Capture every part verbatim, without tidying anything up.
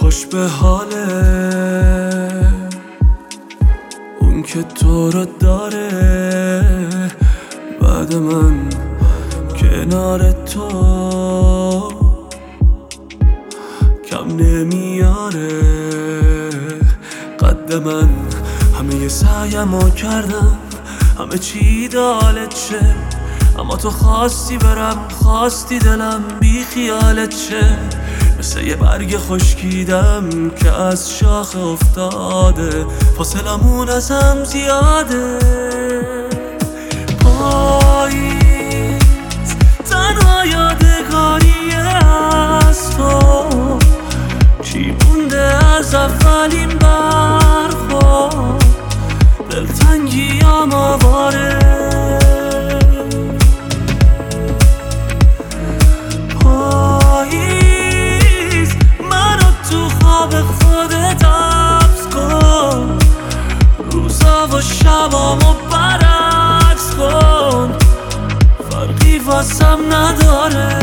خوش به حاله اون که تو رو داره بعد من کنار تو کم نمیاره قد من. همه ی سعیمو کردم همه چی دالت شه، اما تو خواستی برم خواستی دلم بی خیالت شه. مثل یه برگ خشکیدم که از شاخ افتاده، فاصلمون ازم زیاده. پاییز تنها یادگاری از تو، چی مونده از اولین برخورد؟ دلتنگیام آواره. پاییز منو تو خواب خودت حبس کن، روزا و شبامو برعکس کن، فرقی واسم نداره.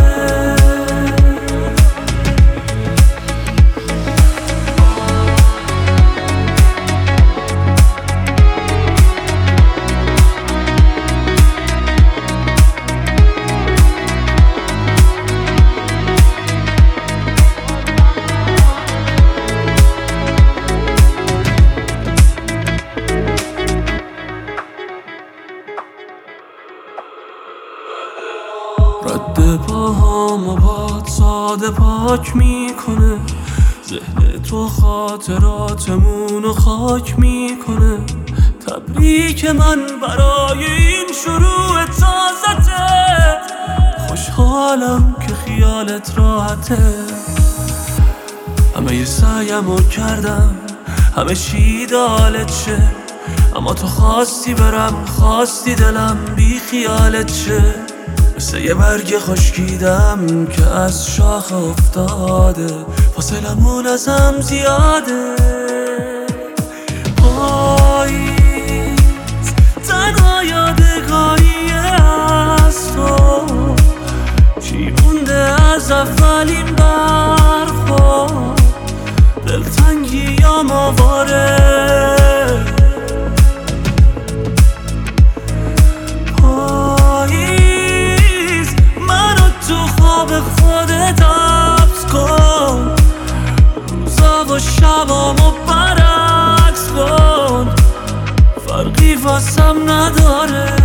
رد پاهامو باد ساده پاک میکنه، ذهن تو خاطراتمونو خاک میکنه. تبریک من برای این شروع تازته، خوشحالم که خیالت راحته. همه ی سعیمو کردم همه چی دالت شه، اما تو خواستی برم خواستی دلم بی خیالت شه. مثل یه برگ خشکیدم که از شاخ افتاده، فاصلمون ازم زیاده. پاییز تنها یادگاری از تو، چی مونده از اولین برخورد؟ دلتنگیام آواره. خودت حبس کن، روزا و شبامو برعکس کن، فرقی واسم نداره.